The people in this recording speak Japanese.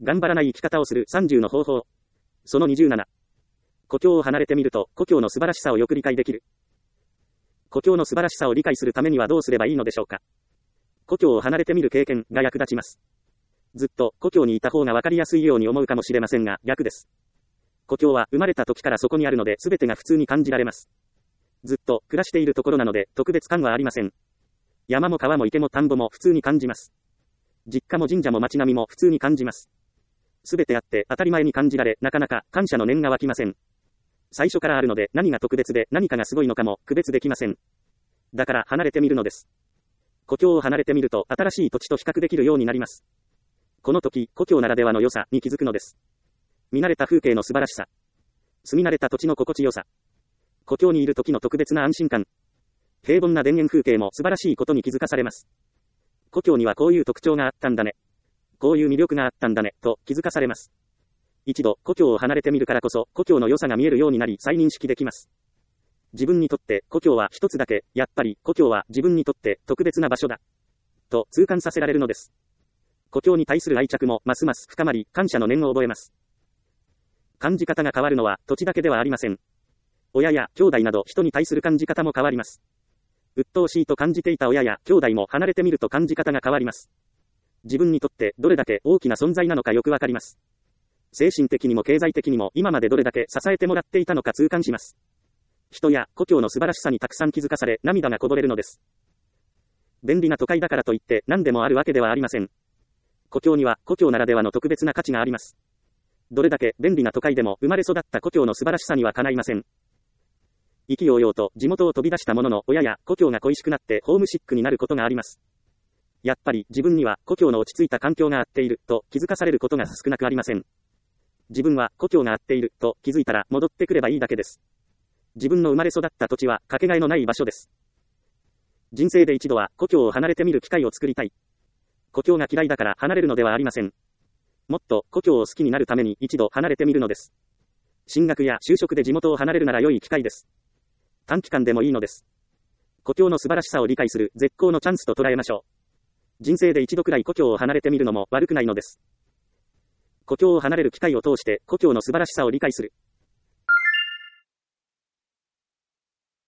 頑張らない生き方をする30の方法。その27。故郷を離れてみると、故郷の素晴らしさをよく理解できる。故郷の素晴らしさを理解するためにはどうすればいいのでしょうか。故郷を離れてみる経験が役立ちます。ずっと故郷にいた方がわかりやすいように思うかもしれませんが、逆です。故郷は生まれた時からそこにあるので全てが普通に感じられます。ずっと暮らしているところなので特別感はありません。山も川も池も田んぼも普通に感じます。実家も神社も街並みも普通に感じます。すべてあって当たり前に感じられ、なかなか感謝の念が湧きません。最初からあるので何が特別で何かがすごいのかも区別できません。だから離れてみるのです。故郷を離れてみると新しい土地と比較できるようになります。この時、故郷ならではの良さに気づくのです。見慣れた風景の素晴らしさ。住み慣れた土地の心地よさ。故郷にいる時の特別な安心感。平凡な田園風景も素晴らしいことに気づかされます。故郷にはこういう特徴があったんだね。こういう魅力があったんだね、と気づかされます。一度、故郷を離れてみるからこそ、故郷の良さが見えるようになり、再認識できます。自分にとって、故郷は一つだけ、やっぱり、故郷は自分にとって特別な場所だ。と痛感させられるのです。故郷に対する愛着も、ますます深まり、感謝の念を覚えます。感じ方が変わるのは、土地だけではありません。親や兄弟など人に対する感じ方も変わります。鬱陶しいと感じていた親や兄弟も離れてみると感じ方が変わります。自分にとってどれだけ大きな存在なのかよくわかります。精神的にも経済的にも今までどれだけ支えてもらっていたのか痛感します。人や故郷の素晴らしさにたくさん気づかされ涙がこぼれるのです。便利な都会だからといって何でもあるわけではありません。故郷には故郷ならではの特別な価値があります。どれだけ便利な都会でも生まれ育った故郷の素晴らしさにはかないません。意気揚々と地元を飛び出したものの親や故郷が恋しくなってホームシックになることがあります。やっぱり自分には故郷の落ち着いた環境が合っていると気づかされることが少なくありません。自分は故郷が合っていると気づいたら戻ってくればいいだけです。自分の生まれ育った土地はかけがえのない場所です。人生で一度は故郷を離れてみる機会を作りたい。故郷が嫌いだから離れるのではありません。もっと故郷を好きになるために一度離れてみるのです。進学や就職で地元を離れるなら良い機会です。短期間でもいいのです。故郷の素晴らしさを理解する絶好のチャンスと捉えましょう。人生で一度くらい故郷を離れてみるのも悪くないのです。故郷を離れる機会を通して故郷の素晴らしさを理解する。